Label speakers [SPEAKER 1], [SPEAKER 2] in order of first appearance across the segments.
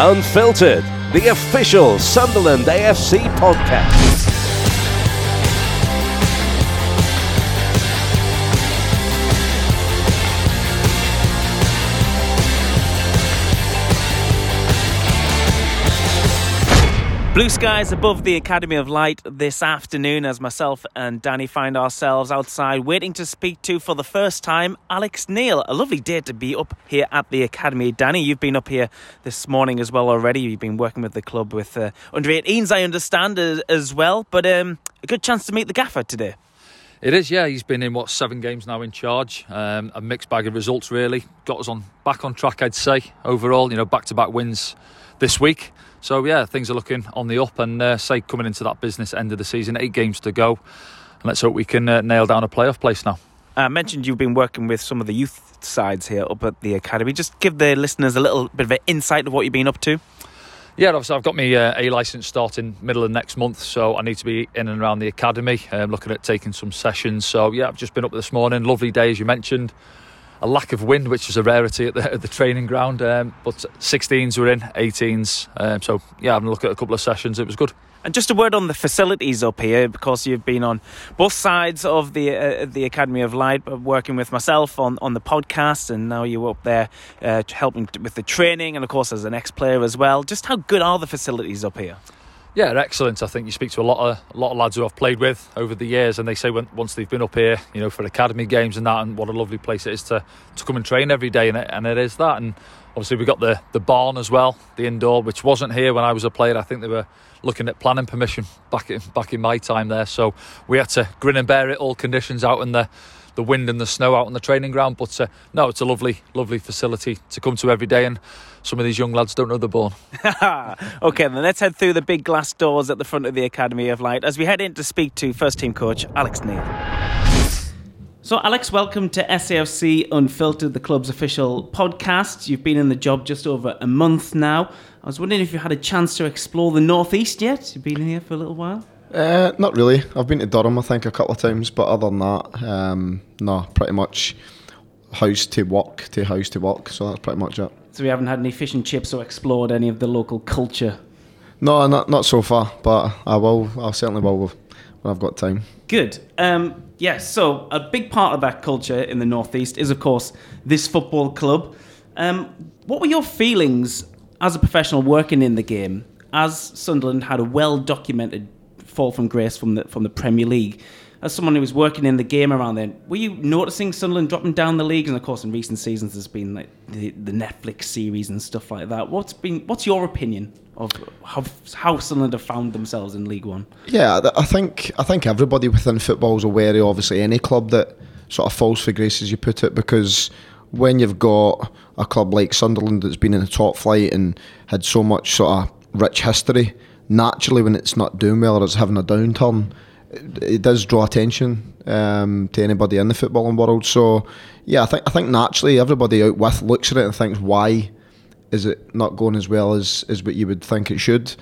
[SPEAKER 1] Unfiltered, the official Sunderland AFC podcast.
[SPEAKER 2] Blue skies above the Academy of Light this afternoon as myself and Danny find ourselves outside waiting to speak to, for the first time, Alex Neil. A lovely day to be up here at the Academy. Danny, you've been up here this morning as well already. You've been working with the club with under 18s, I understand, as well. But a good chance to meet the gaffer today.
[SPEAKER 3] It is, yeah. He's been in, 7 games now in charge. A mixed bag of results, really. Got us back on track, I'd say, overall. Back-to-back wins this week. So, yeah, things are looking on the up and, coming into that business end of the season, 8 games to go. And let's hope we can nail down a playoff place now.
[SPEAKER 2] I mentioned you've been working with some of the youth sides here up at the Academy. Just give the listeners a little bit of an insight of what you've been up to.
[SPEAKER 3] Yeah, obviously I've got my A licence starting middle of next month, so I need to be in and around the Academy, looking at taking some sessions. So, yeah, I've just been up this morning. Lovely day, as you mentioned. A lack of wind, which is a rarity at the training ground, but 16s were in, 18s. So, yeah, having a look at a couple of sessions, it was good. And
[SPEAKER 2] just a word on the facilities up here, because you've been on both sides of the Academy of Light, working with myself on the podcast, and now you're up there helping with the training, and of course as an ex-player as well. Just how good are the facilities up here?
[SPEAKER 3] Yeah, they're excellent. I think you speak to a lot of lads who I've played with over the years, and they say once they've been up here, for academy games and that, and what a lovely place it is to come and train every day, and it is that. And obviously we got the barn as well, the indoor, which wasn't here when I was a player. I think they were looking at planning permission back in my time there, so we had to grin and bear it, all conditions out in the wind and the snow out on the training ground. But no, it's a lovely facility to come to every day, and some of these young lads don't know they're born.
[SPEAKER 2] OK, then let's head through the big glass doors at the front of the Academy of Light as we head in to speak to first team coach Alex Neil. So Alex, welcome to SAFC Unfiltered, the club's official podcast. You've been in the job just over a month now. I was wondering if you had a chance to explore the North East yet. You've been here for a little while.
[SPEAKER 4] Not really. I've been to Durham, I think, a couple of times, but other than that, no, pretty much house to work, so that's pretty much it.
[SPEAKER 2] So we haven't had any fish and chips or explored any of the local culture?
[SPEAKER 4] No, not so far, but I certainly will when I've got time.
[SPEAKER 2] Good. Yes, so a big part of that culture in the North East is, of course, this football club. What were your feelings as a professional working in the game, as Sunderland had a well-documented fall from grace from the Premier League? As someone who was working in the game around then, were you noticing Sunderland dropping down the leagues? And of course, in recent seasons, there's been like the Netflix series and stuff like that. What's your opinion of how Sunderland have found themselves in League One?
[SPEAKER 4] Yeah, I think everybody within football is aware of obviously any club that sort of falls for grace, as you put it, because when you've got a club like Sunderland that's been in the top flight and had so much sort of rich history, naturally when it's not doing well or it's having a downturn, it does draw attention to anybody in the footballing world. So yeah, I think naturally everybody out with looks at it and thinks, why is it not going as well as what you would think it should?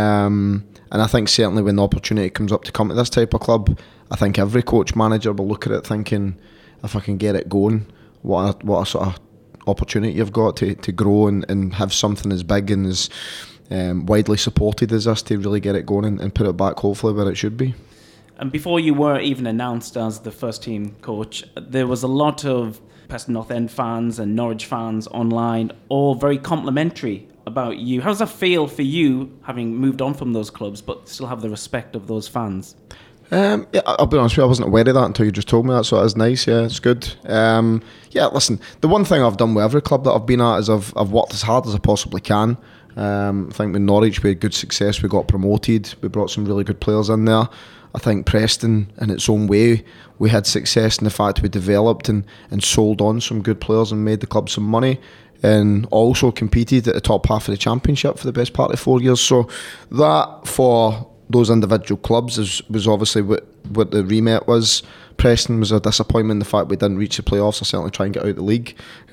[SPEAKER 4] And I think certainly when the opportunity comes up to come to this type of club, I think every coach manager will look at it thinking, if I can get it going, what a sort of opportunity you've got to grow and have something as big and as widely supported as this to really get it going and put it back hopefully where it should be.
[SPEAKER 2] And before you were even announced as the first team coach, there was a lot of Preston North End fans and Norwich fans online, all very complimentary about you. How does that feel for you, having moved on from those clubs, but still have the respect of those fans?
[SPEAKER 4] Yeah, I'll be honest with you, I wasn't aware of that until you just told me that, so it is nice, yeah, it's good. Yeah, listen, the one thing I've done with every club that I've been at is I've worked as hard as I possibly can. I think with Norwich we had good success, we got promoted, we brought some really good players in there. I think Preston, in its own way, we had success in the fact we developed and sold on some good players and made the club some money, and also competed at the top half of the Championship for the best part of 4 years. So that, for those individual clubs, was obviously what the remit was. Preston was a disappointment, the fact we didn't reach the playoffs. I certainly try and get out of the league.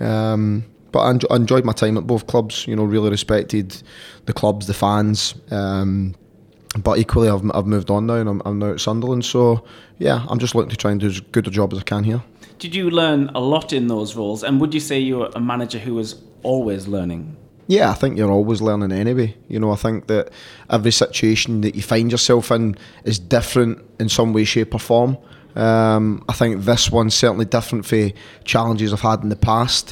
[SPEAKER 4] But I enjoyed my time at both clubs, really respected the clubs, the fans. But equally, I've moved on now, and I'm now at Sunderland. So yeah, I'm just looking to try and do as good a job as I can here.
[SPEAKER 2] Did you learn a lot in those roles? And would you say you're a manager who was always learning?
[SPEAKER 4] Yeah, I think you're always learning anyway. You know, I think that every situation that you find yourself in is different in some way, shape or form. I think this one's certainly different for challenges I've had in the past.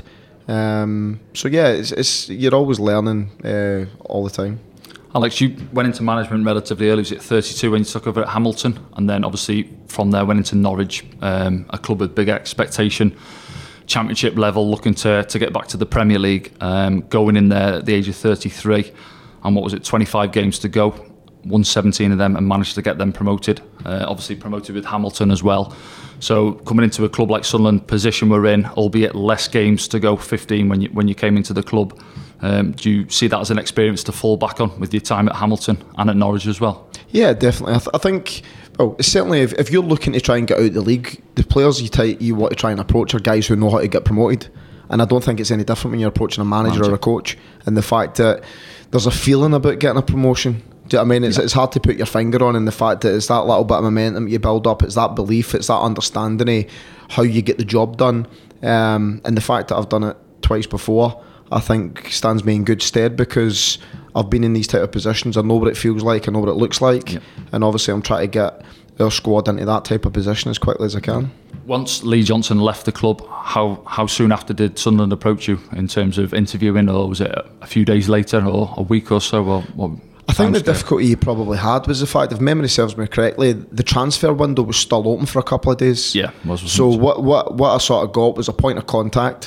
[SPEAKER 4] So yeah, it's you're always learning all the time.
[SPEAKER 3] Alex, you went into management relatively early. Was it 32 when you took over at Hamilton? And then obviously from there went into Norwich, a club with big expectation, Championship level, looking to get back to the Premier League, going in there at the age of 33. And what was it, 25 games to go, won 17 of them and managed to get them promoted. Obviously promoted with Hamilton as well. So coming into a club like Sunderland, position we're in, albeit less games to go, 15 when you came into the club. Do you see that as an experience to fall back on with your time at Hamilton and at Norwich as well?
[SPEAKER 4] Yeah, definitely. I think, well, certainly if you're looking to try and get out of the league, the players you want to try and approach are guys who know how to get promoted. And I don't think it's any different when you're approaching a manager or a coach. And the fact that there's a feeling about getting a promotion. Do you know what I mean? It's hard to put your finger on, and the fact that it's that little bit of momentum you build up, it's that belief, it's that understanding of how you get the job done. And the fact that I've done it twice before, I think stands me in good stead, because I've been in these type of positions. I know what it feels like, I know what it looks like, and obviously I'm trying to get our squad into that type of position as quickly as I can. Once
[SPEAKER 3] Lee Johnson left the club, how soon after did Sunderland approach you in terms of interviewing, or was it a few days later or a week or so? Or what?
[SPEAKER 4] I think the difficulty you probably had was the fact, if memory serves me correctly, the transfer window was still open for a couple of days.
[SPEAKER 3] Yeah,
[SPEAKER 4] so what I sort of got was a point of contact.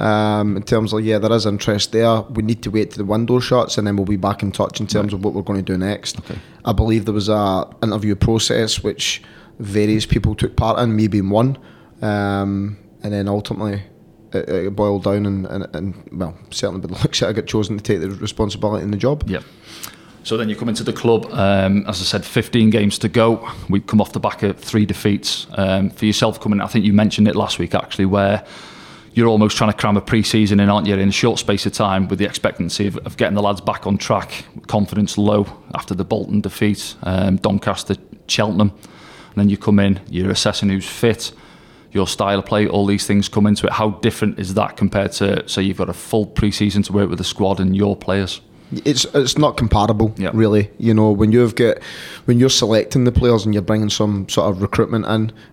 [SPEAKER 4] In terms of, there is interest there, we need to wait till the window shuts and then we'll be back in touch in terms of what we're going to do next.
[SPEAKER 3] Okay.
[SPEAKER 4] I believe there was a interview process which various people took part in, me being one, and then ultimately it boiled down and well, certainly by the looks of it, I got chosen to take the responsibility in the job.
[SPEAKER 3] Yeah. So then you come into the club, as I said, 15 games to go. We come off the back of 3 defeats. For yourself coming, I think you mentioned it last week actually, where you're almost trying to cram a pre-season in, aren't you, in a short space of time, with the expectancy of getting the lads back on track, confidence low after the Bolton defeat, Doncaster, Cheltenham. And then you come in, you're assessing who's fit, your style of play, all these things come into it. How different is that compared to, say, you've got a full pre-season to work with the squad and your players?
[SPEAKER 4] It's not comparable, really. You know, when you're selecting the players and you're bringing some sort of recruitment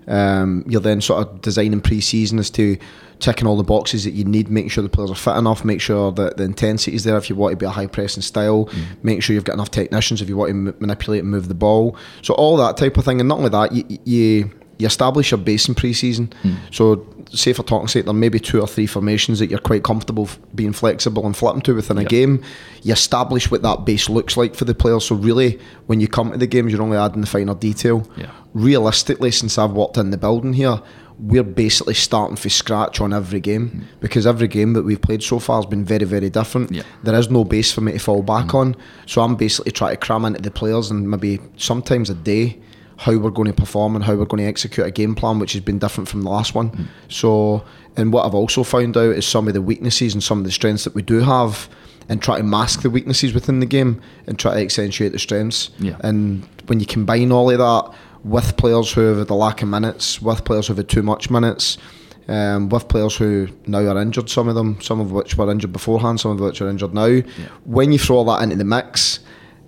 [SPEAKER 4] in, you're then sort of designing pre-season as to ticking all the boxes that you need, making sure the players are fit enough, make sure that the intensity is there if you want to be a high pressing style, make sure you've got enough technicians if you want to manipulate and move the ball. So all that type of thing, and not only that, you establish your base in pre-season. So say for talking sake, there may be 2 or 3 formations that you're quite comfortable being flexible and flipping to within a game. You establish what that base looks like for the players. So really, when you come to the games, you're only adding the finer detail. Realistically, since I've walked in the building here, we're basically starting from scratch on every game, because every game that we've played so far has been very, very different. There is no base for me to fall back on. So I'm basically trying to cram into the players, and maybe sometimes a day, how we're going to perform and how we're going to execute a game plan which has been different from the last one. So, and what I've also found out is some of the weaknesses and some of the strengths that we do have, and try to mask the weaknesses within the game and try to accentuate the strengths. And when you combine all of that with players who have the lack of minutes, with players who have had too much minutes, with players who now are injured, some of which were injured beforehand, some of which are injured now, when you throw all that into the mix,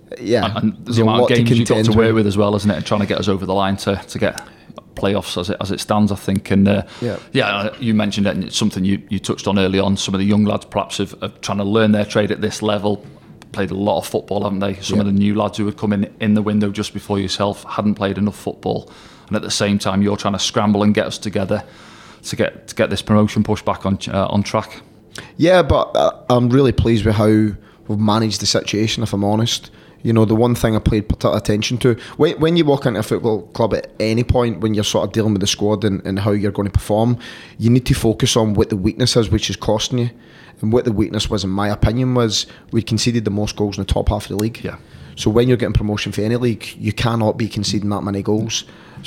[SPEAKER 3] and there's a lot of games you've got to work with as well, isn't it? And trying to get us over the line to get playoffs as it stands, I think. And you mentioned it, and it's something you touched on early on. Some of the young lads perhaps of trying to learn their trade at this level, played a lot of football, haven't they? Some of the new lads who had come in the window just before yourself hadn't played enough football, and at the same time you're trying to scramble and get us together to get this promotion push back on track. Yeah,
[SPEAKER 4] but I'm really pleased with how we've managed the situation, if I'm honest. You know, the one thing I paid particular attention to, when you walk into a football club at any point, when you're sort of dealing with the squad and how you're going to perform, you need to focus on what the weakness is, which is costing you. And what the weakness was, in my opinion, was we conceded the most goals in the top half of the league. So when you're getting promotion for any league, you cannot be conceding that many goals.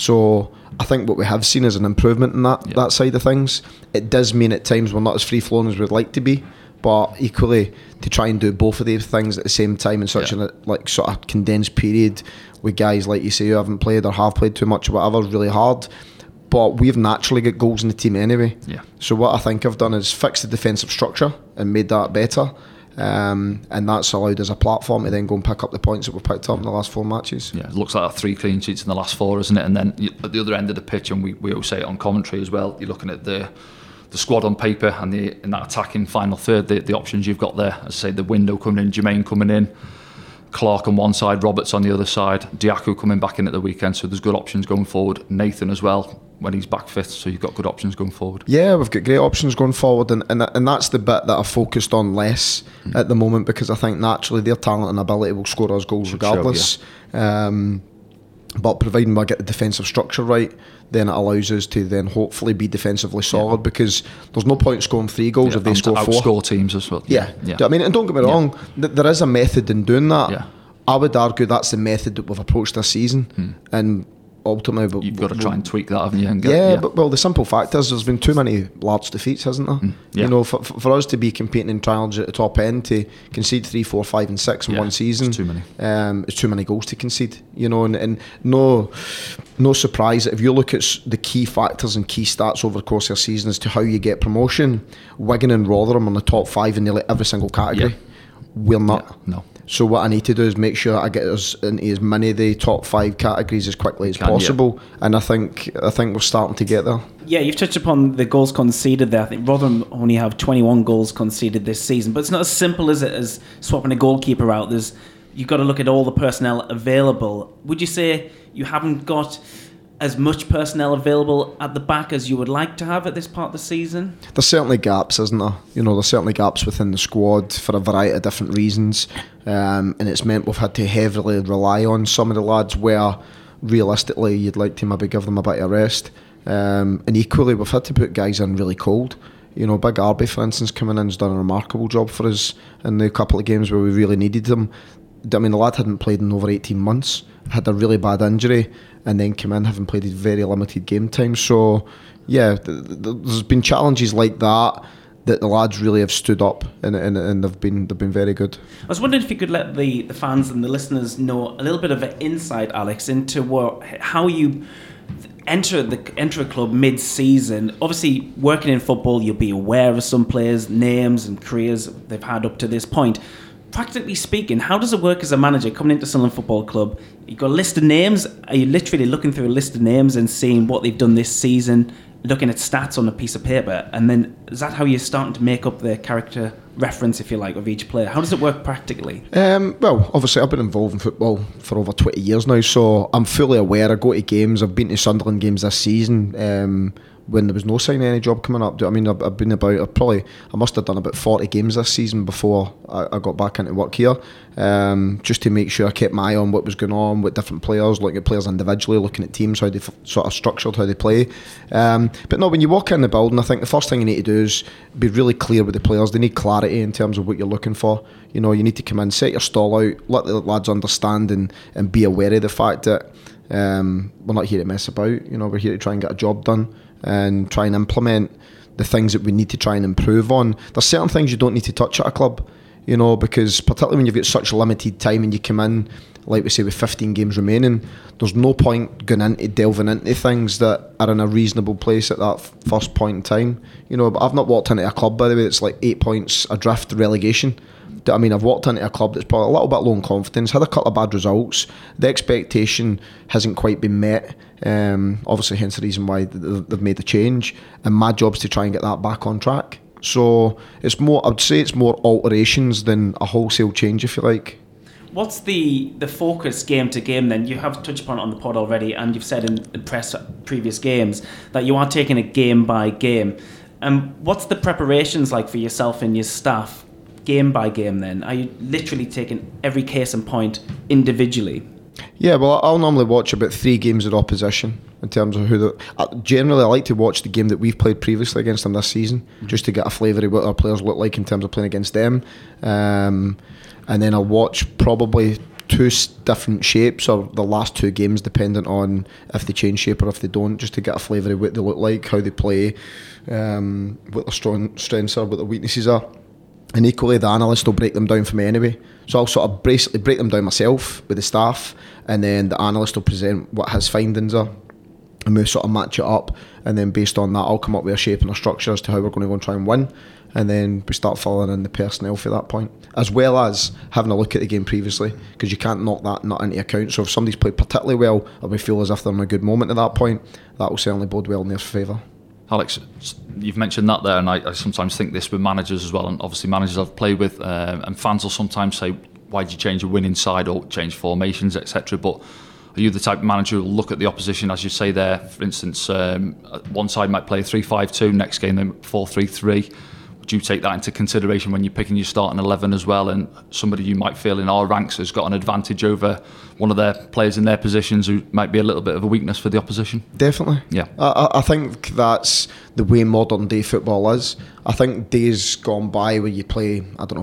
[SPEAKER 4] So I think what we have seen is an improvement in that side of things. It does mean at times we're not as free-flowing as we'd like to be, but equally to try and do both of these things at the same time in such a sort of condensed period with guys like you say who haven't played or have played too much or whatever is really hard. But we've naturally got goals in the team anyway. So what I think I've done is fix the defensive structure and made that better. and that's allowed us a platform to then go and pick up the points that we've picked up in the last 4 matches.
[SPEAKER 3] Yeah, it looks like 3 clean sheets in the last 4, isn't it? And then at the other end of the pitch, and we always say it on commentary as well, you're looking at the squad on paper and in that attacking final third, the options you've got there. As I say, the window coming in, Jermaine coming in, Clark on one side, Roberts on the other side, Diaku coming back in at the weekend, so there's good options going forward. Nathan as well when he's back fit, so you've got good options going forward.
[SPEAKER 4] Yeah, we've got great options going forward, and that's the bit that I've focused on less at the moment, because I think naturally their talent and ability will score us goals regardless. But providing we get the defensive structure right, then it allows us to then hopefully be defensively solid, because there's no point scoring 3 goals if they score 4.
[SPEAKER 3] Outscore teams as well.
[SPEAKER 4] Yeah. Do you know what I mean? And don't get me wrong, there is a method in doing that.
[SPEAKER 3] Yeah.
[SPEAKER 4] I would argue that's the method that we've approached this season, and ultimately
[SPEAKER 3] you've got to try and tweak that, haven't you? And
[SPEAKER 4] but the simple fact is there's been too many large defeats, hasn't there? You know, for us to be competing in trials at the top end, to concede 3, 4, 5 and 6 in one season,
[SPEAKER 3] it's too many.
[SPEAKER 4] It's too many goals to concede, you know, and no surprise that if you look at the key factors and key stats over the course of a season as to how you get promotion, Wigan and Rotherham are in the top 5 in nearly every single category. We're not.
[SPEAKER 3] No.
[SPEAKER 4] So what I need to do is make sure I get us into as many of the top 5 categories as quickly as possible, and I think we're starting to get there.
[SPEAKER 2] Yeah, you've touched upon the goals conceded there. I think Rotherham only have 21 goals conceded this season, but it's not as simple as it as swapping a goalkeeper out. You've got to look at all the personnel available. Would you say you haven't got as much personnel available at the back as you would like to have at this part of the season?
[SPEAKER 4] There's certainly gaps, isn't there? You know, there's certainly gaps within the squad for a variety of different reasons, and it's meant we've had to heavily rely on some of the lads where realistically you'd like to maybe give them a bit of rest, and equally we've had to put guys in really cold. You know, Big Arby, for instance, coming in has done a remarkable job for us in the couple of games where we really needed them. I mean, the lad hadn't played in over 18 months, had a really bad injury, and then came in having played very limited game time. So, yeah, there's been challenges like that the lads really have stood up, and they've been very good.
[SPEAKER 2] I was wondering if you could let the fans and the listeners know a little bit of an insight, Alex, into how you enter a club mid-season. Obviously, working in football, you'll be aware of some players' names and careers they've had up to this point. Practically speaking, how does it work as a manager coming into Sunderland Football Club? You've got a list of names. Are you literally looking through a list of names and seeing what they've done this season, looking at stats on a piece of paper, and then is that how you're starting to make up the character reference, if you like, of each player? How does it work practically?
[SPEAKER 4] Well, obviously I've been involved in football for over 20 years now, so I'm fully aware. I go to games. I've been to Sunderland games this season when there was no sign of any job coming up. I mean, I've been about, I must have done about 40 games this season before I got back into work here, just to make sure I kept my eye on what was going on with different players, looking at players individually, looking at teams, how they sort of structured, how they play. But no, when you walk in the building, I think the first thing you need to do is be really clear with the players. They need clarity in terms of what you're looking for. You know, you need to come in, set your stall out, let the lads understand and be aware of the fact that we're not here to mess about. You know, we're here to try and get a job done and try and implement the things that we need to try and improve on. There's certain things you don't need to touch at a club, you know, because particularly when you've got such limited time and you come in, like we say, with 15 games remaining, there's no point going into delving into things that are in a reasonable place at that first point in time. You know, but I've not walked into a club, by the way, that's like 8 points adrift relegation. I mean, I've walked into a club that's probably a little bit low in confidence, had a couple of bad results. The expectation hasn't quite been met. Obviously, hence the reason why they've made the change. And my job's to try and get that back on track. So it's more, I'd say it's more alterations than a wholesale change, if you like.
[SPEAKER 2] What's the focus game to game then? You have touched upon it on the pod already, and you've said in press previous games that you are taking it game by game. What's the preparations like for yourself and your staff? Game by game then? Are you literally taking every case and point individually? Yeah,
[SPEAKER 4] well, I'll normally watch about 3 games of the opposition in terms of generally I like to watch the game that we've played previously against them this season, just to get a flavour of what our players look like in terms of playing against them, and then I'll watch probably 2 different shapes, or the last 2 games depending on if they change shape or if they don't, just to get a flavour of what they look like, how they play, what their strengths are, what their weaknesses are. And equally, the analyst will break them down for me anyway. So I'll sort of basically break them down myself with the staff, and then the analyst will present what his findings are, and we sort of match it up. And then based on that, I'll come up with a shape and a structure as to how we're going to go and try and win. and then we start filling in the personnel for that point, as well as having a look at the game previously, because you can't knock that nut into account. So if somebody's played particularly well, or we feel as if they're in a good moment at that point, that will certainly bode well in their favour.
[SPEAKER 3] Alex, you've mentioned that there, and I sometimes think this with managers as well, and obviously managers I've played with, and fans will sometimes say, why did you change a winning side or change formations, etc. But are you the type of manager who will look at the opposition, as you say there, for instance, one side might play 3-5-2, next game then 4-3-3. Would you take that into consideration when you're picking your starting 11 as well, and somebody you might feel in our ranks has got an advantage over one of their players in their positions who might be a little bit of a weakness for the opposition?
[SPEAKER 4] Definitely.
[SPEAKER 3] Yeah.
[SPEAKER 4] I think that's the way modern day football is. I think days gone by where you play,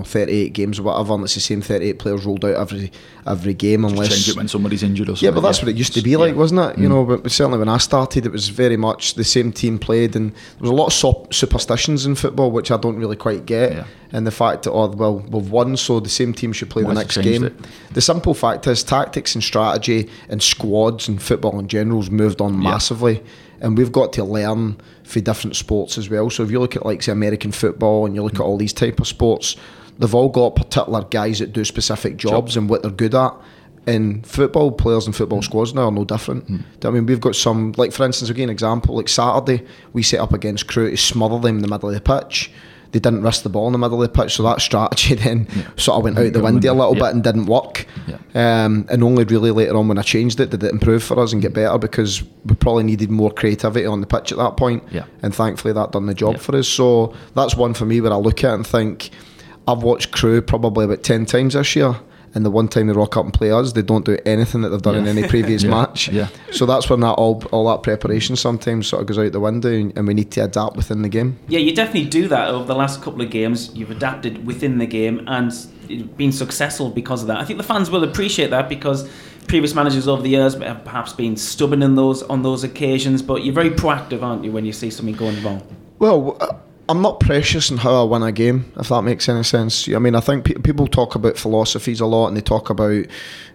[SPEAKER 4] 38 games or whatever, and it's the same 38 players rolled out every game.
[SPEAKER 3] Just
[SPEAKER 4] unless
[SPEAKER 3] change it when somebody's injured or something.
[SPEAKER 4] Yeah, but that's what it used to be like, wasn't it? You know, but certainly when I started, it was very much the same team played, and there was a lot of superstitions in football, which I don't really quite get. Yeah. And the fact that, we've won, so the same team should play the next game. The simple fact is, tactics and strategy and squads and football in general has moved on massively. And we've got to learn for different sports as well. So if you look at, like, say, American football, and you look at all these type of sports, they've all got particular guys that do specific jobs and what they're good at. And football players and football squads now are no different. I mean, we've got some, like, for instance, I'll give you an example. Like Saturday, we set up against Crewe to smother them in the middle of the pitch. They didn't risk the ball in the middle of the pitch, so that strategy then sort of went out the window a little bit and didn't work. And only really later on when I changed it did it improve for us and get better, because we probably needed more creativity on the pitch at that point. And thankfully that done the job for us. So that's one for me where I look at it and think, I've watched Crewe probably about 10 times this year, and the one time they rock up and play us, they don't do anything that they've done in any previous match. So that's when that all that preparation sometimes sort of goes out the window, and we need to adapt within the game.
[SPEAKER 2] Yeah, you definitely do that over the last couple of games. You've adapted within the game and been successful because of that. I think the fans will appreciate that, because previous managers over the years have perhaps been stubborn on those occasions, but you're very proactive, aren't you, when you see something going wrong?
[SPEAKER 4] Well, I'm not precious in how I win a game, if that makes any sense. I mean, I think people talk about philosophies a lot, and they talk about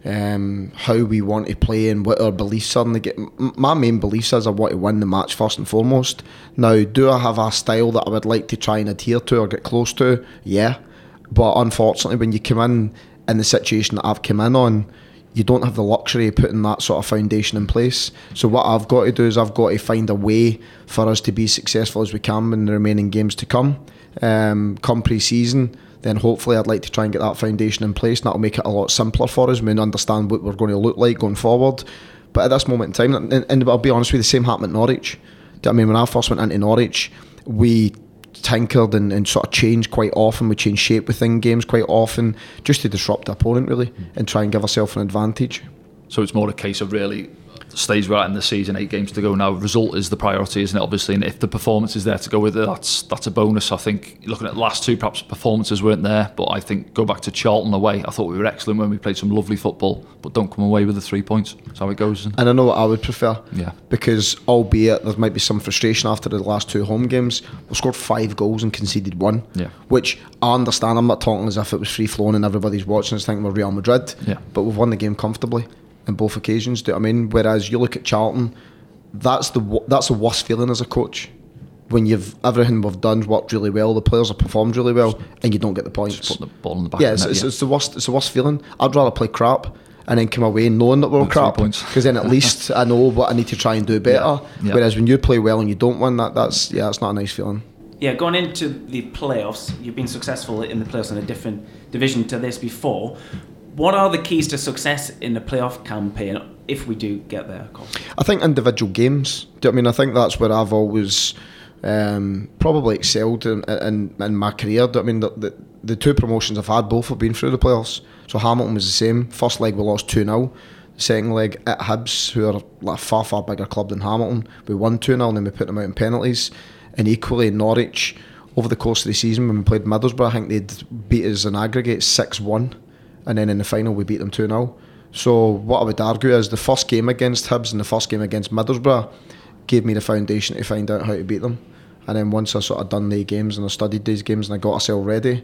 [SPEAKER 4] how we want to play and what our beliefs are. My main beliefs is I want to win the match first and foremost. Now, do I have a style that I would like to try and adhere to or get close to? Yeah. But unfortunately, when you come in the situation that I've come in on, you don't have the luxury of putting that sort of foundation in place. So what I've got to do is I've got to find a way for us to be successful as we can in the remaining games to come. Come pre-season, then hopefully I'd like to try and get that foundation in place, and that'll make it a lot simpler for us. We understand what we're going to look like going forward. But at this moment in time, and I'll be honest with you, the same happened at Norwich. I mean, when I first went into Norwich, we tinkered and sort of changed quite often. We changed shape within games quite often, just to disrupt the opponent really, and try and give ourselves an advantage.
[SPEAKER 3] So it's more a case of really the stage we're at in the season, 8 games to go now. Result is the priority, isn't it? Obviously, and if the performance is there to go with it, that's a bonus. I think looking at the last 2, perhaps performances weren't there, but I think go back to Charlton away. I thought we were excellent when we played some lovely football, but don't come away with the 3 points. That's how it goes. And
[SPEAKER 4] I know what I would prefer.
[SPEAKER 3] Yeah.
[SPEAKER 4] Because albeit there might be some frustration after the last 2 home games, we've scored 5 goals and conceded 1.
[SPEAKER 3] Yeah.
[SPEAKER 4] Which I understand. I'm not talking as if it was free flowing and everybody's watching us thinking we're Real Madrid.
[SPEAKER 3] Yeah. But
[SPEAKER 4] we've won the game comfortably in both occasions. Do you know what I mean? Whereas you look at Charlton, that's the worst feeling as a coach, when everything we've done worked really well, the players have performed really well, and you don't get the points.
[SPEAKER 3] Just put the ball in the back.
[SPEAKER 4] Yeah, it's the worst. It's the worst feeling. I'd rather play crap and then come away knowing that we're crap, because then at least I know what I need to try and do better. Yeah. Whereas when you play well and you don't win, that's not a nice feeling.
[SPEAKER 2] Yeah, going into the playoffs, you've been successful in the playoffs in a different division to this before. What are the keys to success in the playoff campaign if we do get there, of course?
[SPEAKER 4] I think individual games. Do you know what I mean? I think that's where I've always probably excelled in my career. Do you know what I mean? The 2 promotions I've had, both have been through the playoffs. So Hamilton was the same. First leg we lost 2-0. The second leg at Hibs, who are like a far, far bigger club than Hamilton, we won 2-0 and then we put them out in penalties. And equally Norwich, over the course of the season when we played Middlesbrough, I think they'd beat us in aggregate 6-1. And then in the final we beat them 2-0. So what I would argue is the first game against Hibs and the first game against Middlesbrough gave me the foundation to find out how to beat them. And then once I sort of done the games and I studied these games and I got ourselves ready,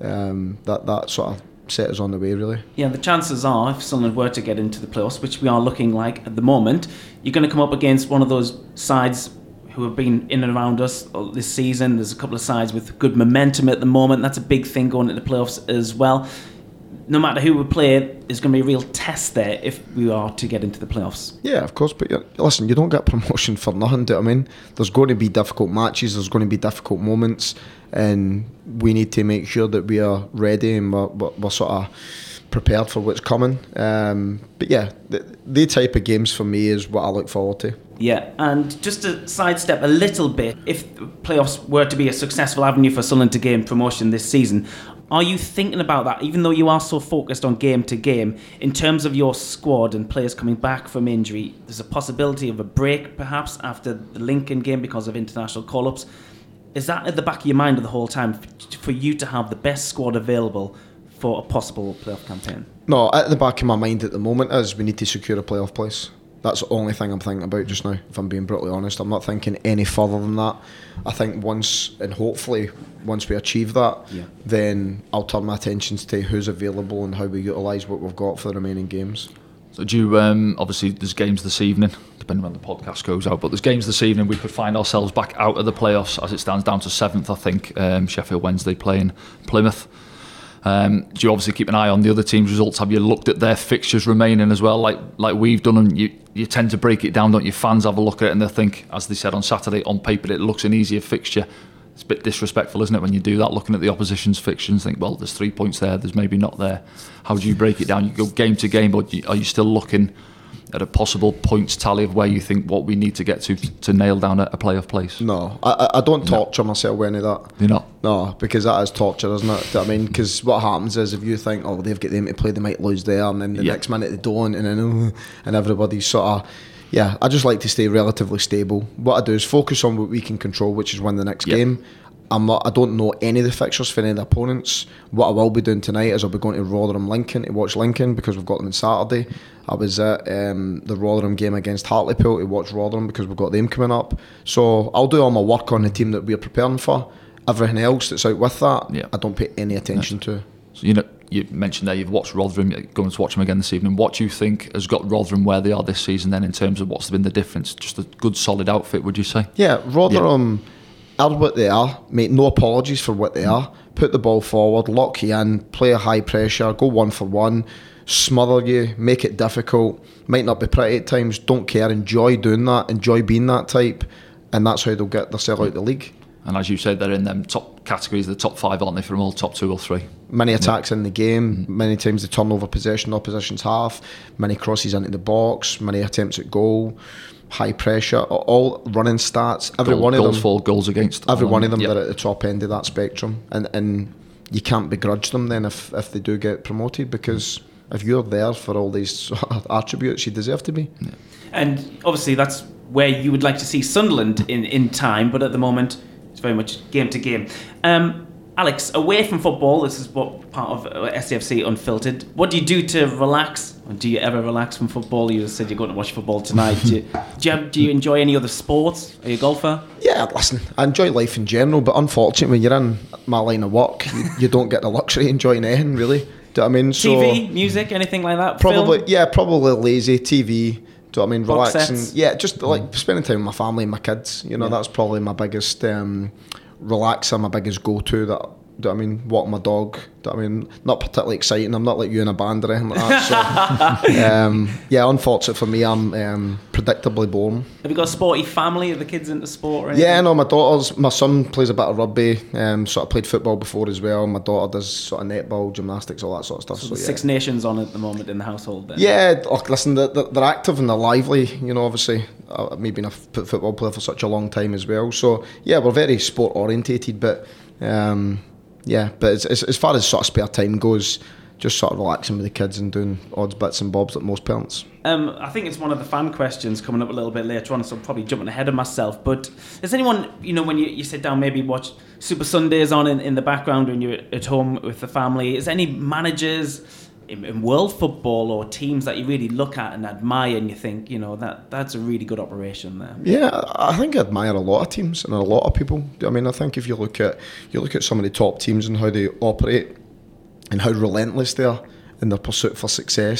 [SPEAKER 4] that sort of set us on the way really.
[SPEAKER 2] Yeah, the chances are, if Sunderland were to get into the playoffs, which we are looking like at the moment, you're going to come up against one of those sides who have been in and around us this season. There's a couple of sides with good momentum at the moment. That's a big thing going into the playoffs as well. No matter who we play, there's going to be a real test there if we are to get into the playoffs.
[SPEAKER 4] Yeah, of course. But listen, you don't get promotion for nothing. Do you know what I mean? There's going to be difficult matches. There's going to be difficult moments, and we need to make sure that we are ready and we're sort of prepared for what's coming. But yeah, the type of games for me is what I look forward to.
[SPEAKER 2] Yeah, and just to sidestep a little bit, if the playoffs were to be a successful avenue for Sunderland to gain promotion this season, are you thinking about that, even though you are so focused on game to game, in terms of your squad and players coming back from injury? There's a possibility of a break perhaps after the Lincoln game because of international call-ups. Is that at the back of your mind the whole time for you to have the best squad available for a possible playoff campaign?
[SPEAKER 4] No, at the back of my mind at the moment is we need to secure a playoff place. That's the only thing I'm thinking about just now, if I'm being brutally honest. I'm not thinking any further than that. I think hopefully once we achieve that, then I'll turn my attentions to who's available and how we utilise what we've got for the remaining games.
[SPEAKER 3] So do you, obviously there's games this evening, depending when the podcast goes out, but there's games this evening. We could find ourselves back out of the playoffs as it stands, down to 7th, I think. Sheffield Wednesday playing Plymouth. Do you obviously keep an eye on the other teams' results? Have you looked at their fixtures remaining as well, like we've done? And you tend to break it down, don't you? Fans have a look at it and they think, as they said on Saturday, on paper it looks an easier fixture. It's a bit disrespectful, isn't it, when you do that, looking at the opposition's fixtures, think, well, there's 3 points there, there's maybe not there. How do you break it down? You go game to game, but are you still looking at a possible points tally of where you think what we need to get to nail down a playoff place?
[SPEAKER 4] No, I don't torture myself with any of that.
[SPEAKER 3] You're not?
[SPEAKER 4] No, because that is torture, isn't it? Do you know what I mean? Because what happens is if you think, oh, they've got them to play, they might lose there, and then the next minute they don't, and then and everybody's sort of... Yeah, I just like to stay relatively stable. What I do is focus on what we can control, which is win the next game. I don't know any of the fixtures for any of the opponents. What I will be doing tonight is I'll be going to Rotherham Lincoln to watch Lincoln because we've got them on Saturday. I was at the Rotherham game against Hartlepool to watch Rotherham because we've got them coming up. So I'll do all my work on the team that we're preparing for. Everything else that's out with that, I don't pay any attention to.
[SPEAKER 3] So, you mentioned there you've watched Rotherham, you're going to watch them again this evening. What do you think has got Rotherham where they are this season then, in terms of what's been the difference? Just a good solid outfit, would you say? Yeah,
[SPEAKER 4] Rotherham are what they are. Make no apologies for what they are. Put the ball forward, lock you in, play a high pressure, go 1-for-1, smother you, make it difficult. Might not be pretty at times, don't care, enjoy doing that, enjoy being that type, and that's how they'll get themselves out of the league.
[SPEAKER 3] And as you said, they're in them top categories, the top 5, aren't they, from all top 2 or 3?
[SPEAKER 4] Many attacks in the game, many times they turn over possession, opposition's half, many crosses into the box, many attempts at goal, high pressure, all running stats.
[SPEAKER 3] Goals for, goals against.
[SPEAKER 4] Every one of them, they're at the top end of that spectrum. And you can't begrudge them then if they do get promoted, because if you're there for all these attributes, you deserve to be.
[SPEAKER 2] Yeah. And obviously that's where you would like to see Sunderland in time, but at the moment it's very much game to game. Alex, away from football, this is what part of SCFC Unfiltered. What do you do to relax? Or do you ever relax from football? You said you're going to watch football tonight. Do you enjoy any other sports? Are you a golfer?
[SPEAKER 4] Yeah, listen, I enjoy life in general, but unfortunately when you're in my line of work, you don't get the luxury of enjoying anything, really. Do you know what I mean?
[SPEAKER 2] TV, music, anything like that?
[SPEAKER 4] Probably,
[SPEAKER 2] Film?
[SPEAKER 4] yeah, probably lazy, TV. Do you know what I mean?
[SPEAKER 2] Box
[SPEAKER 4] Relaxing.
[SPEAKER 2] sets?
[SPEAKER 4] Yeah, just like spending time with my family and my kids. That's probably my biggest relaxer, my biggest go-to. That, do you know what I mean? Walking my dog. Do you know what I mean? Not particularly exciting. I'm not like you in a band or anything like that. So, yeah, unfortunate for me, I'm predictably boring.
[SPEAKER 2] Have you got a sporty family? Are the kids into sport or anything?
[SPEAKER 4] Yeah, no, my son plays a bit of rugby, sort of played football before as well. My daughter does sort of netball, gymnastics, all that sort of stuff.
[SPEAKER 2] So Six Nations on at the moment in the household then?
[SPEAKER 4] Yeah, listen, they're active and they're lively, obviously. Me being a football player for such a long time as well. So, yeah, we're very sport orientated, but... yeah, but as far as sort of spare time goes, just sort of relaxing with the kids and doing odds bits and bobs like most parents.
[SPEAKER 2] I think it's one of the fan questions coming up a little bit later on, so I'm probably jumping ahead of myself. But is anyone, when you sit down, maybe watch Super Sundays on in the background when you're at home with the family, is any managers in world football or teams that you really look at and admire and you think, that's a really good operation there?
[SPEAKER 4] Yeah, I think I admire a lot of teams and a lot of people. I mean, I think if you look at some of the top teams and how they operate and how relentless they are in their pursuit for success,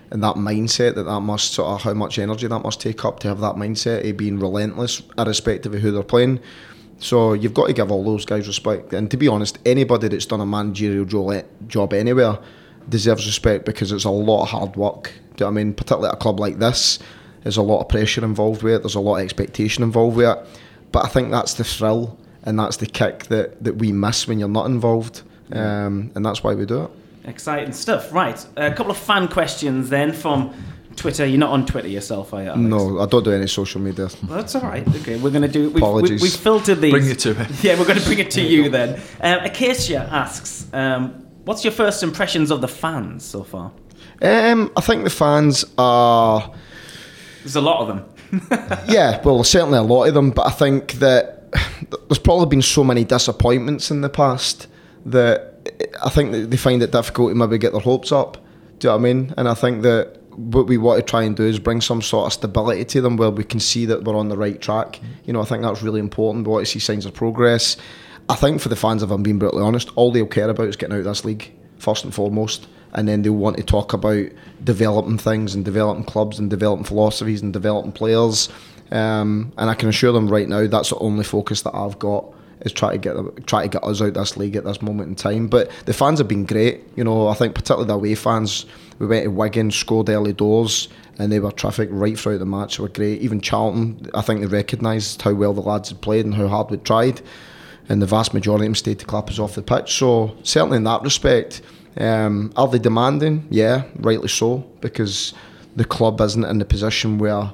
[SPEAKER 4] and that mindset that must sort of, how much energy that must take up to have that mindset of being relentless, irrespective of who they're playing. So you've got to give all those guys respect. And to be honest, anybody that's done a managerial job anywhere deserves respect, because it's a lot of hard work. Do you know what I mean? Particularly at a club like this, there's a lot of pressure involved with it. There's a lot of expectation involved with it. But I think that's the thrill and that's the kick that we miss when you're not involved. And that's why we do it.
[SPEAKER 2] Exciting stuff. Right. A couple of fan questions then from Twitter. You're not on Twitter yourself, are you, Alex?
[SPEAKER 4] No, I don't do any social media.
[SPEAKER 2] Well, that's all right. Okay, we're going to do...
[SPEAKER 4] Apologies.
[SPEAKER 2] We've filtered these.
[SPEAKER 3] Bring it to it.
[SPEAKER 2] Yeah, we're going to bring it to you then. Acacia asks, what's your first impressions of the fans so far?
[SPEAKER 4] I think the fans are...
[SPEAKER 2] There's a lot of them.
[SPEAKER 4] Yeah, well, there's certainly a lot of them, but I think that there's probably been so many disappointments in the past that I think that they find it difficult to maybe get their hopes up. Do you know what I mean? And I think that what we want to try and do is bring some sort of stability to them where we can see that we're on the right track. You know, I think that's really important. We want to see signs of progress. I think for the fans, if I'm being brutally honest, all they'll care about is getting out of this league, first and foremost. And then they'll want to talk about developing things and developing clubs and developing philosophies and developing players. And I can assure them right now that's the only focus that I've got, is try to get us out this league at this moment in time. But the fans have been great. You know, I think particularly the away fans, we went to Wigan, scored early doors, and they were terrific right throughout the match. They were great. Even Charlton, I think they recognised how well the lads had played and how hard we'd tried. And the vast majority of them stayed to clap us off the pitch. So certainly in that respect, are they demanding? Yeah, rightly so, because the club isn't in the position where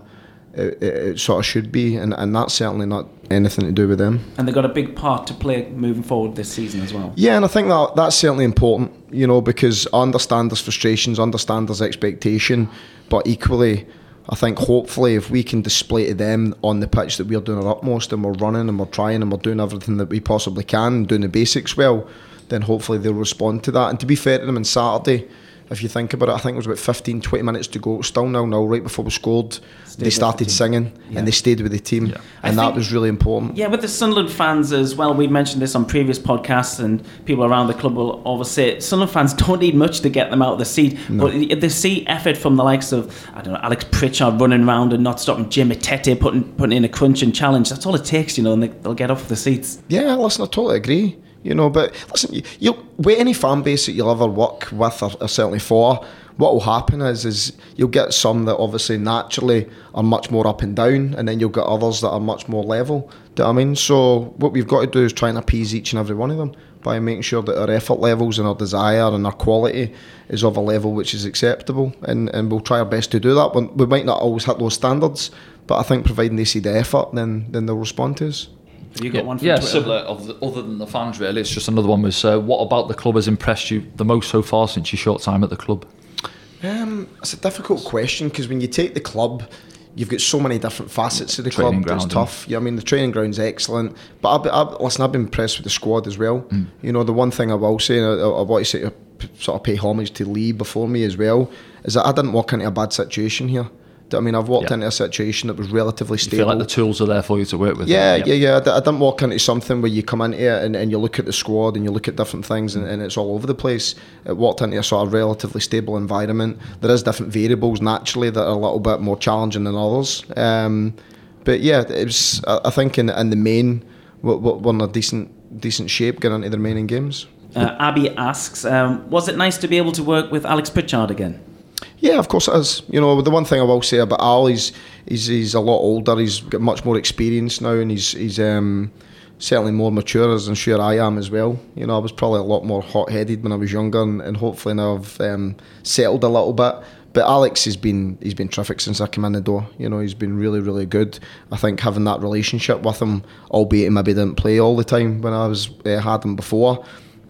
[SPEAKER 4] it sort of should be, and that's certainly not anything to do with them.
[SPEAKER 2] And they've got a big part to play moving forward this season as well.
[SPEAKER 4] Yeah, and I think that's certainly important, you know, because I understand there's frustrations, understand there's expectation, but equally, I think hopefully if we can display to them on the pitch that we're doing our utmost and we're running and we're trying and we're doing everything that we possibly can and doing the basics well, then hopefully they'll respond to that. And to be fair to them, on Saturday, if you think about it, I think it was about 15-20 minutes to go, still 0-0, right before we scored, they started singing and they stayed with the team, and that was really important.
[SPEAKER 2] Yeah, with the Sunderland fans as well, we mentioned this on previous podcasts, and people around the club will always say Sunderland fans don't need much to get them out of the seat, but they see effort from the likes of, I don't know, Alex Pritchard running around and not stopping Jim Etete putting in a crunch and challenge. That's all it takes, you know, and they'll get off the seats.
[SPEAKER 4] Yeah, listen, I totally agree. You know, but listen, with any fan base that you'll ever work with or certainly for, what will happen is you'll get some that obviously naturally are much more up and down, and then you'll get others that are much more level. Do you know what I mean? So what we've got to do is try and appease each and every one of them by making sure that our effort levels and our desire and our quality is of a level which is acceptable, and we'll try our best to do that. We might not always hit those standards, but I think providing they see the effort, then they'll respond to us.
[SPEAKER 2] You got one from
[SPEAKER 3] Twitter?
[SPEAKER 2] Twitter?
[SPEAKER 3] Similar. Other than the fans, really, it's just another one. Was what about the club has impressed you the most so far since your short time at the club?
[SPEAKER 4] It's a difficult question, because when you take the club, you've got so many different facets of the club. It's tough. Yeah, I mean, the training ground's excellent, but I've been impressed with the squad as well. You know, the one thing I will say, and I want to say, sort of pay homage to Lee before me as well, is that I didn't walk into a bad situation here. I mean, I've walked into a situation that was relatively stable.
[SPEAKER 3] You feel like the tools are there for you to work with.
[SPEAKER 4] Yeah. I didn't walk into something where you come into it and you look at the squad and you look at different things and it's all over the place. It walked into a sort of relatively stable environment. There is different variables naturally that are a little bit more challenging than others. But yeah, it was. I think in the main, we're in a decent shape getting into the remaining games.
[SPEAKER 2] Abby asks, was it nice to be able to work with Alex Pritchard again?
[SPEAKER 4] Yeah, of course it is. You know, the one thing I will say about Al, he's a lot older. He's got much more experience now, and he's certainly more mature, as I'm sure I am as well. You know, I was probably a lot more hot-headed when I was younger, and hopefully now I've settled a little bit. But Alex he's been terrific since I came in the door. You know, he's been really, really good. I think having that relationship with him, albeit he maybe didn't play all the time when I had him before,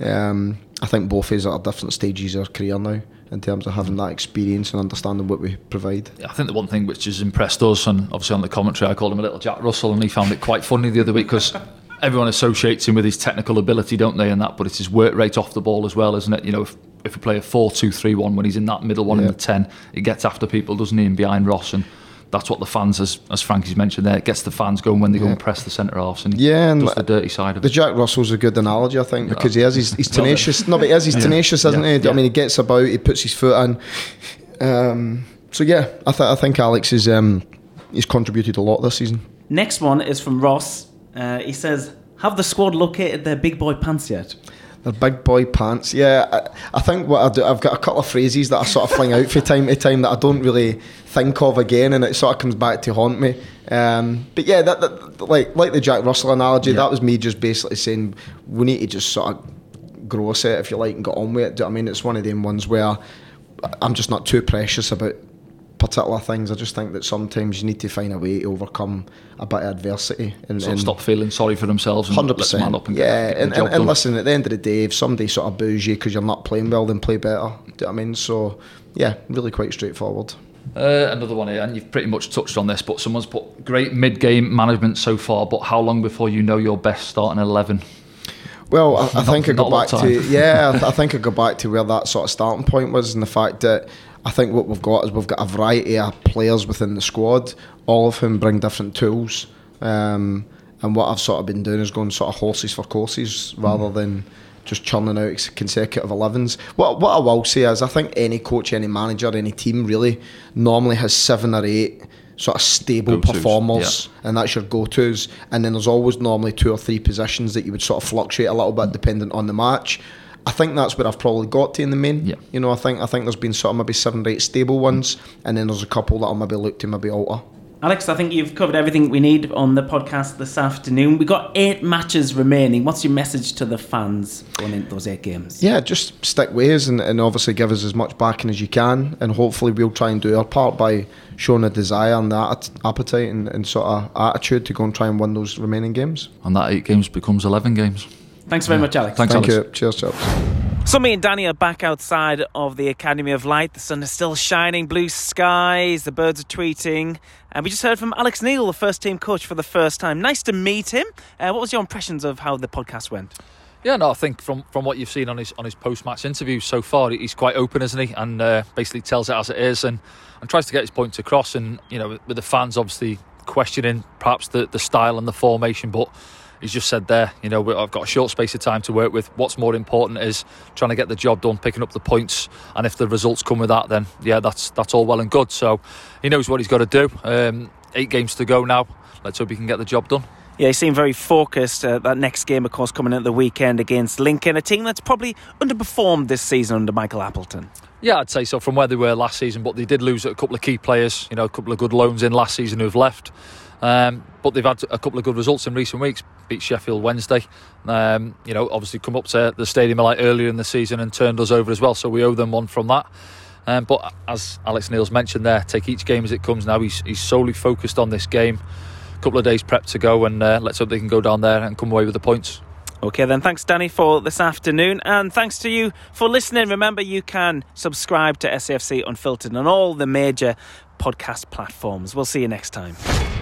[SPEAKER 4] I think both of us are at different stages of our career now, in terms of having that experience and understanding what we provide.
[SPEAKER 3] I think the one thing which has impressed us, and obviously on the commentary I called him a little Jack Russell, and he found it quite funny the other week, because everyone associates him with his technical ability, don't they, and that, but it's his work rate off the ball as well, isn't it? You know, if we play a 4-2-3-1, when he's in that middle one in the 10, he gets after people, doesn't he, and behind Ross, and that's what the fans, as Frankie's mentioned there, it gets the fans going when they go and press the centre halves, and and does the dirty side of it.
[SPEAKER 4] The Jack Russell's a good analogy, I think, because he's tenacious. No, but he's tenacious, isn't he? I mean, he gets about, he puts his foot in, So yeah, I think Alex is he's contributed a lot this season.
[SPEAKER 2] Next one is from Ross. He says, have the squad located their big boy pants yet?
[SPEAKER 4] Their big boy pants. Yeah, I think what I do, I've got a couple of phrases that I sort of fling out from time to time that I don't really think of again, and it sort of comes back to haunt me. But yeah, that like the Jack Russell analogy, that was me just basically saying we need to just sort of grow a set, if you like, and get on with it. Do you know what I mean? It's one of them ones where I'm just not too precious about particular things. I just think that sometimes you need to find a way to overcome a bit of adversity and
[SPEAKER 3] stop feeling sorry for themselves and
[SPEAKER 4] 100%.
[SPEAKER 3] let them man up and
[SPEAKER 4] and listen, at the end of the day, if somebody sort of boos you because you're not playing well, then play better. Do you know what I mean? So yeah, really quite straightforward.
[SPEAKER 3] Another one here, and you've pretty much touched on this, but someone's put great mid-game management so far, but how long before you know your best starting 11?
[SPEAKER 4] Well, I think I go back to I think I go back to where that sort of starting point was, and the fact that I think what we've got is we've got a variety of players within the squad, all of whom bring different tools. And what I've sort of been doing is going sort of horses for courses rather than just churning out consecutive 11s. What I will say is I think any coach, any manager, any team really normally has 7 or 8 sort of stable
[SPEAKER 3] go-tos,
[SPEAKER 4] performers, and that's your go-tos. And then there's always normally 2 or 3 positions that you would sort of fluctuate a little bit dependent on the match. I think that's where I've probably got to in the main.
[SPEAKER 3] Yeah.
[SPEAKER 4] You know, I think there's been sort of maybe 7 or 8 stable ones, and then there's a couple that I'll maybe look to maybe alter.
[SPEAKER 2] Alex, I think you've covered everything we need on the podcast this afternoon. We've got 8 matches remaining. What's your message to the fans going into those 8 games?
[SPEAKER 4] Yeah, just stick with us and obviously give us as much backing as you can, and hopefully we'll try and do our part by showing a desire and that appetite and sort of attitude to go and try and win those remaining games.
[SPEAKER 3] And that 8 games becomes 11 games.
[SPEAKER 2] Thanks very much, Alex.
[SPEAKER 3] Thank
[SPEAKER 4] Alex.
[SPEAKER 3] you.
[SPEAKER 4] Cheers, chaps.
[SPEAKER 2] So me and Danny are back outside of the Academy of Light. The sun is still shining, blue skies, the birds are tweeting. And we just heard from Alex Neil, the first team coach for the first time. Nice to meet him. What was your impressions of how the podcast went?
[SPEAKER 3] Yeah, no, I think from what you've seen on his post-match interviews so far, he's quite open, isn't he? And basically tells it as it is and tries to get his points across. And, you know, with the fans obviously questioning perhaps the style and the formation, but he's just said there, you know, I've got a short space of time to work with. What's more important is trying to get the job done, picking up the points, and if the results come with that, then yeah, that's all well and good. So he knows what he's got to do. 8 games to go now. Let's hope he can get the job done.
[SPEAKER 2] Yeah, he seemed very focused. That next game, of course, coming at the weekend against Lincoln, a team that's probably underperformed this season under Michael Appleton.
[SPEAKER 3] Yeah, I'd say so from where they were last season, but they did lose a couple of key players, you know, a couple of good loans in last season who've left. But they've had a couple of good results in recent weeks. Beat Sheffield Wednesday, you know, obviously come up to the Stadium of Light earlier in the season and turned us over as well, so we owe them one from that. But as Alex Neil's mentioned there, take each game as it comes now. He's solely focused on this game. A couple of days prep to go, and let's hope they can go down there and come away with the points.
[SPEAKER 2] Okay then, thanks Danny for this afternoon, and thanks to you for listening. Remember, you can subscribe to SAFC Unfiltered on all the major podcast platforms. We'll see you next time.